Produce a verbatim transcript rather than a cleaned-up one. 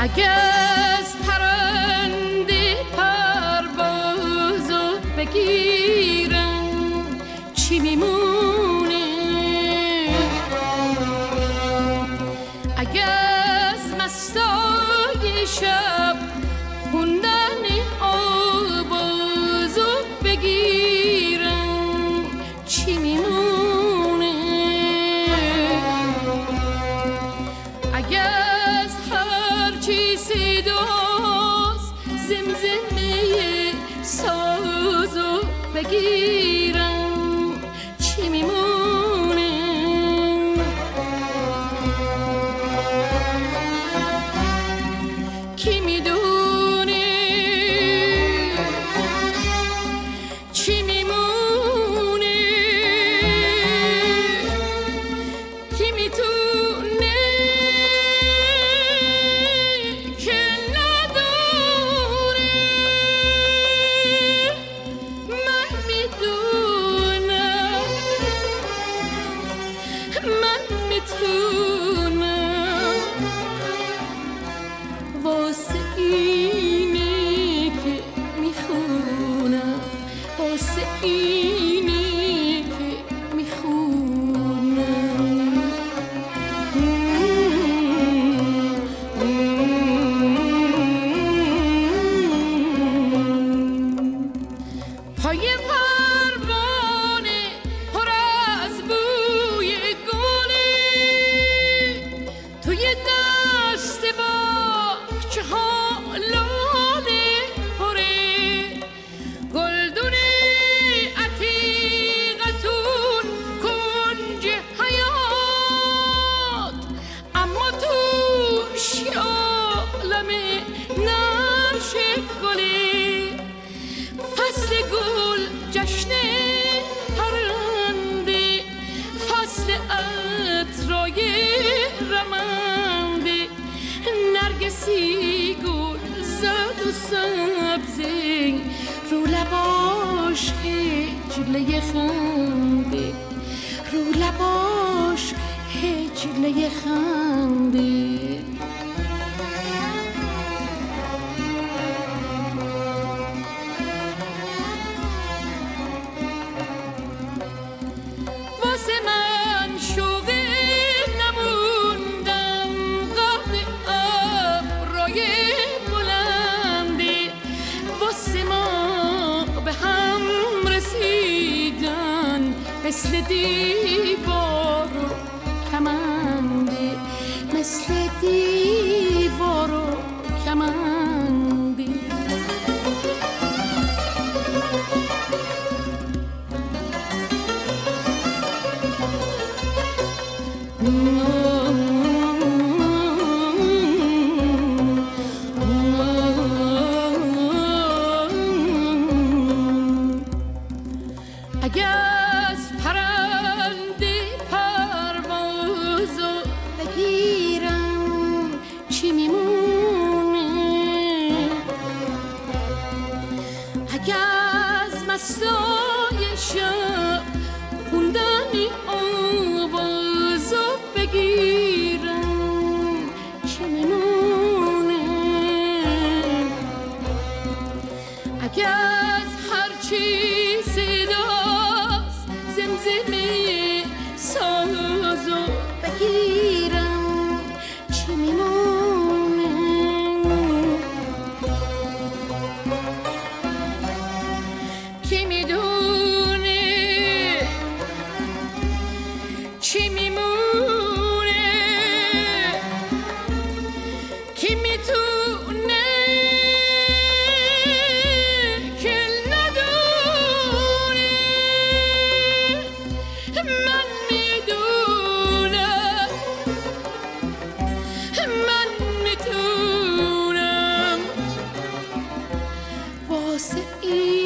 اگه از پرنده پروازو بگیرم چی میمونه؟ اگه از مستای شب خوندن آوازو بگیرم چی میمونه؟ اگه از هر چی صداست زمزمه سازو بگیرم چی میمونه؟ کی میدونه چی میمونه؟ کی میتونه که ندونه؟ من میدونم، من میتونم واسه اینه که میخونم، واسه اینه که میخونم. پای پروانه پر از بوی گله، توی دست باغچه ها لاله پره، گلدون عتیقتون کنج حیات، اما توش عالم نرشه گله. فصل گل جشن پرنده، فصل عطرای رمنده، نرگسی گل زرد و سبزه، رو لباش هجله خنده، رو لباش هجله خنده. واسه من شوق نموندم قد ابرای بلنده، واسه ما به هم رسیدن مثل دیوار و کمنده، مثل دیوار و کمنده. اگه از پرنده پروازو بگیرم چی میمونه؟ اگه از مستای شب خوندن آوازو بگیرم چی میمونه؟ اگه از هر چی صداست زمزمه سازو بگیرم چی میمونه؟ کی میدونه چی میمونه؟ کی میتونه که ندونه؟ من میدونم، من میتونم واسه این